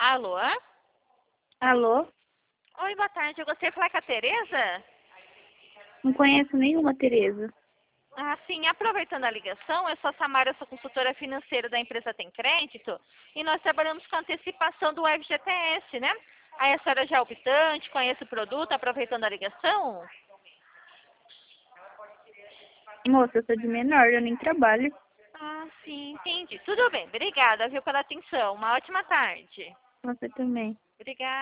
Alô? Alô? Oi, boa tarde. Eu gostaria de falar com a Tereza? Não conheço nenhuma Tereza. Ah, sim. Aproveitando a ligação, eu sou a Samara, eu sou consultora financeira da empresa Tem Crédito e nós trabalhamos com antecipação do FGTS, né? Aí a senhora já é optante, conhece o produto, aproveitando a ligação? Moça, eu sou de menor, eu nem trabalho. Ah, sim, entendi. Tudo bem. Obrigada, viu, pela atenção. Uma ótima tarde. Você também. Obrigada.